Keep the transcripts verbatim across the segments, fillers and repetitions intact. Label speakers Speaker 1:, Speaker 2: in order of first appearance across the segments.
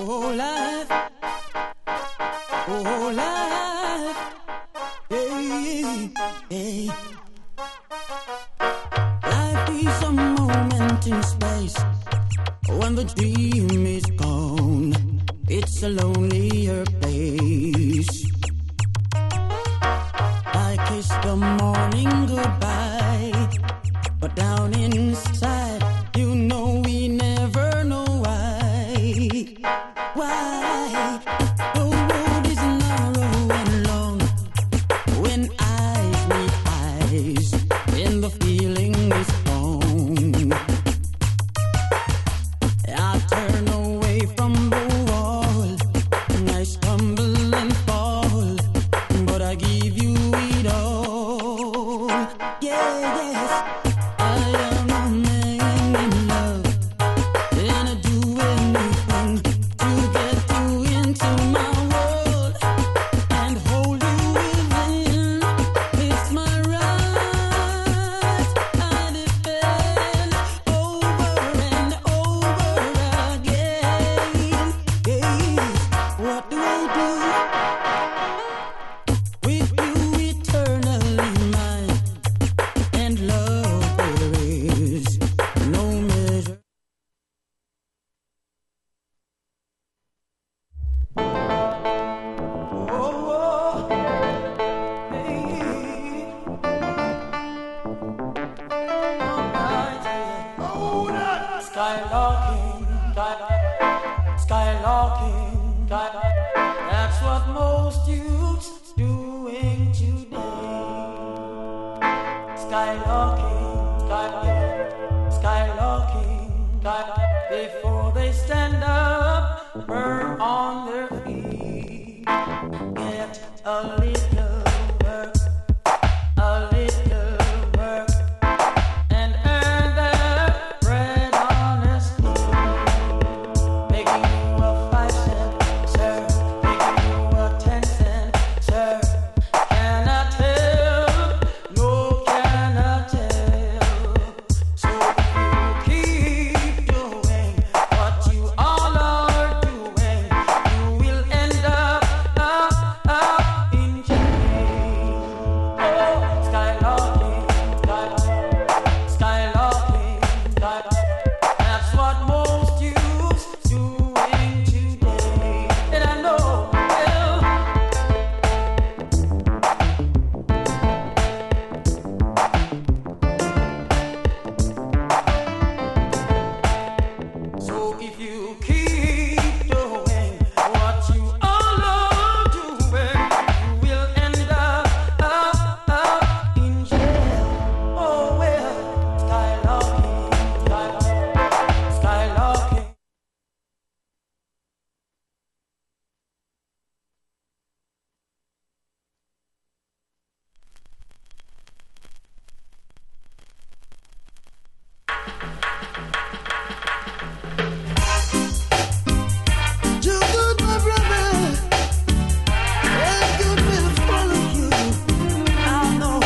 Speaker 1: Oh, life, oh, life, hey, hey. Life is a moment in space. When the dream is gone, it's a lonelier place. I kiss the morning goodbye, but down inside, you know we never know why. Why? The road is narrow and long. When eyes meet eyes, and the feeling is gone. I turn away from the wall, and I stumble and fall, but I give you it all. Yeah, yes, I am a man in love, and I do anything to get you into my world and hold you within. It's my right, I defend over and over again. Yes, what do I do? With you eternally mine, and love there is no measure. Oh, hey, alright, skylarking, skylarking, that's what most youths doing today. Skylarking, skylarking, before they stand up, firm on their feet. Get a little work, a little work, and earn their bread honestly. Making you a five cent, sir, making you a ten cent, sir. Can I tell? No, can I tell? So if you keep doing what you all are doing, you will end up, up, up in jail. Oh, skylarking, skylarking, skylarking, skylarking. That's what most youths doing today. And I know, well, so if you keep doing what you all are doing, you will end up, up, up in jail. Oh well, skylarking, skylarking, skylarking. You good, my brother, and good will follow you. I know,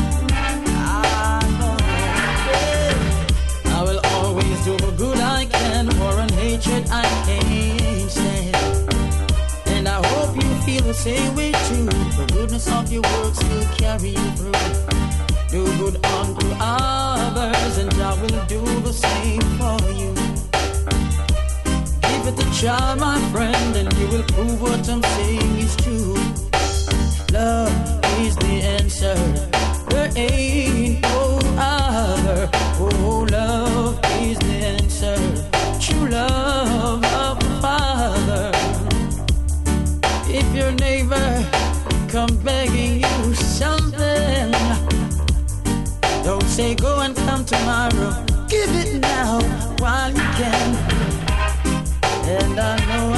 Speaker 1: I know. Yeah. I will always do the good I can, for an hatred I can't stand. And I hope you feel the same way too. The goodness of your works will carry you through. Do good unto others, and I will do the same for you. Give it a try, my friend, and you will prove what I'm saying is true. Love is the answer. There ain't no other. Oh, love is the answer. True love of the Father. If your neighbor come begging you something, don't say go and come tomorrow. Give it now while you can. And I know